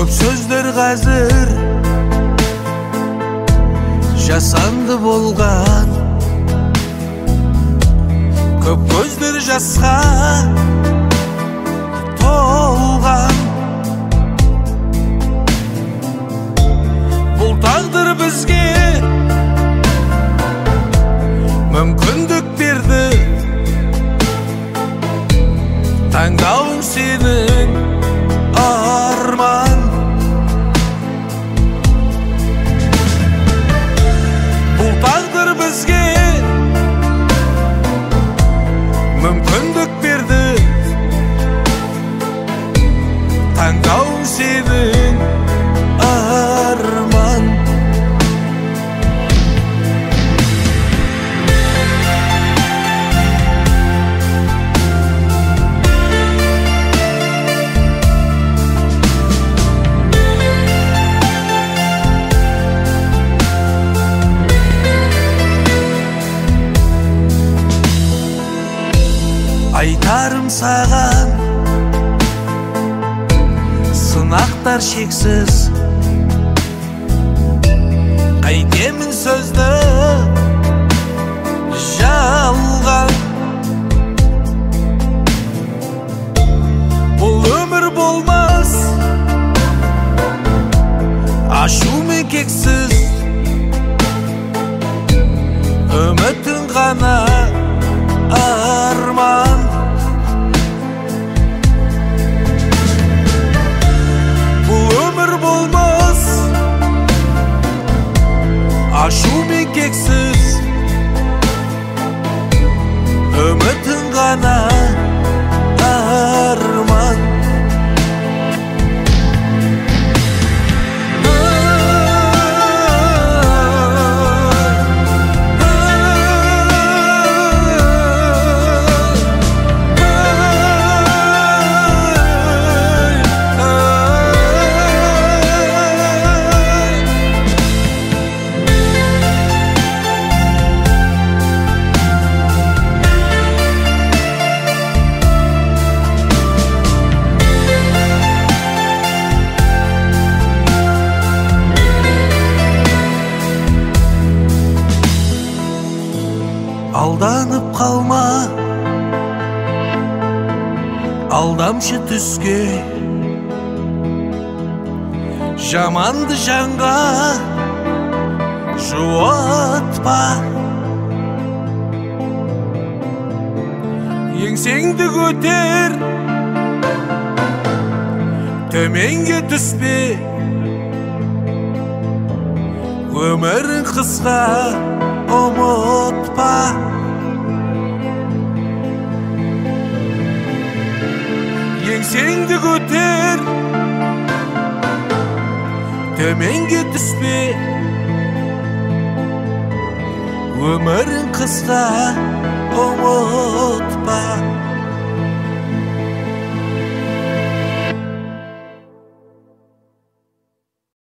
Көп сөздер қазір жасанды болған, көп көздер жасқа толған. Бұл тағдыр бізге мүмкіндік берді, таңдауың сенің арман. Бұл тағдыр бізге мүмкіндік берді, таңдауың сенің арман. Айтарым саған сынақтар шексіз, қайтемін сөзді жалған. Бұл өмір болмас ашу мен кексіз, үмітің ғана арман. Бұл өмір болмас ашу мен кексіз, үмітің ғана арман. Алданып қалма алдамшы түске, жаманды жанға жуатпа. Еңсеңді көтер, төменге түспе, өмірің қысқа, ұмытпа. Еңсеңді көтер, төменге түспе, өмірің қысқа, ұмытпа.